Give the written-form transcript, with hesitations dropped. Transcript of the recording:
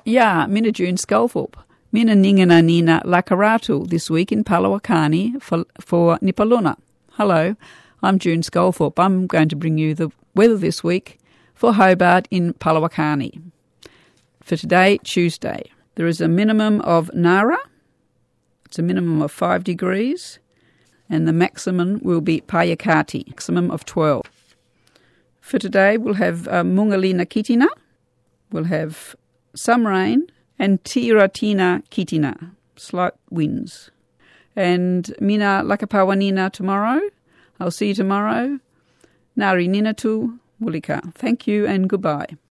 Yeah, mina June Sculthorpe. Mina Ningana Nina Lakaratu this week in Palawakani for Nipaluna. Hello, I'm June Sculthorpe. I'm going to bring you the weather this week for Hobart in Palawakani. For today, Tuesday, there is a minimum of Nara. It's a minimum of 5 degrees. And the maximum will be Payakati, maximum of 12. For today, we'll have Mungalina Kitina. We'll have some rain and Tiratina Kitina, slight winds. And Mina Lakapawanina tomorrow. I'll see you tomorrow. Nari Ninatu Wulika. Thank you and goodbye.